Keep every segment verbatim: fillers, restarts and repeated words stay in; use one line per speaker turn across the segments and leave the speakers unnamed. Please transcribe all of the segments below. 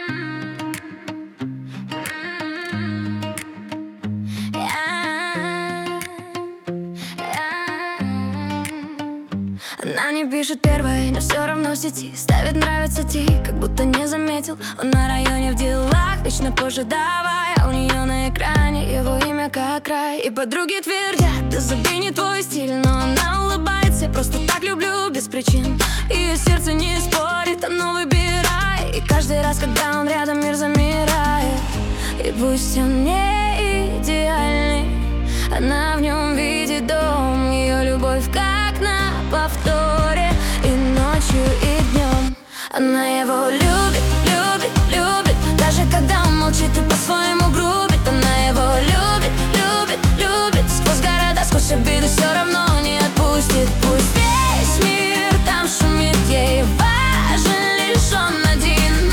Она не пишет первой, но все равно в сети ставит нравится ти, как будто не заметил. Он на районе в делах, вечно позже давай. А у нее на экране его имя как рай. И подруги твердят, да забей, не твой стиль. Но она улыбается, я просто так люблю без причин. Ее сердце не спорит, оно выбирай. И каждый раз, когда он рядом, мир замирает. И пусть он не идеальный, она в нем видит дом. Ее любовь как на повторе, и ночью, и днем. Она его любит, любит, любит, даже когда он молчит и по-своему грубит. Она его любит, любит, любит, сквозь города, сквозь обиды все равно не отпустит. Пусть весь мир там шумит, ей важен лишь он один.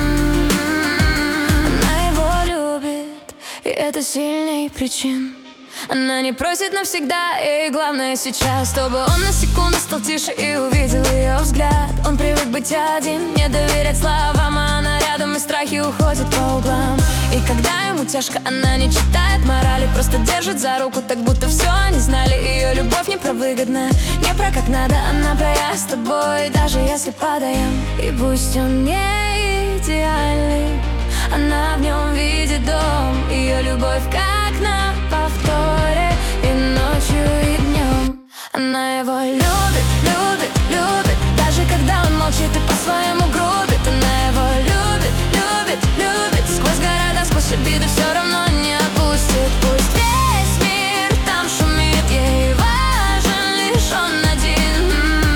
Она его любит, и это сильней причин. Она не просит навсегда, ей главное сейчас, чтобы он на секунду стал тише и увидел ее взгляд. Он привык быть один, не доверять словам, а она рядом, и страхи уходят по углам. И когда ему тяжко, она не читает морали, просто держит за руку, так будто все они знали. Ее любовь не про выгодное, не про как надо, она про я с тобой, даже если падаем. И пусть он не идеальный, она в нем видит дом. Ее любовь как на повторе, и ночью, и днем. Она его любит, любит, любит, даже когда он молчит и по-своему грубит. Она его любит, любит, любит, сквозь города, сквозь обиды все равно не отпустит. Пусть весь мир там шумит, ей важен лишь он один.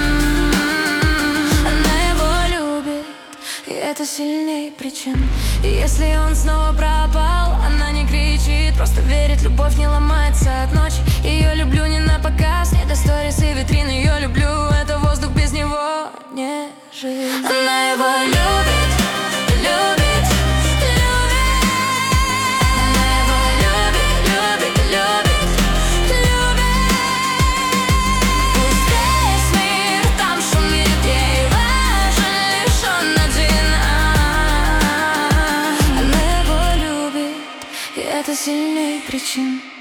Она его любит, и это сильней причин. И если он снова пропал, она не кричит, просто верит, любовь не ломается от ночи. Ее люблю не на показ, не до сторис и витрин. Ее люблю, это воздух, без него не жить. Она его любит, любит, любит. Она его любит, любит, любит, любит. Пусть весь мир там шумит, ей важен лишь он один. Она его любит, и это сильней причин.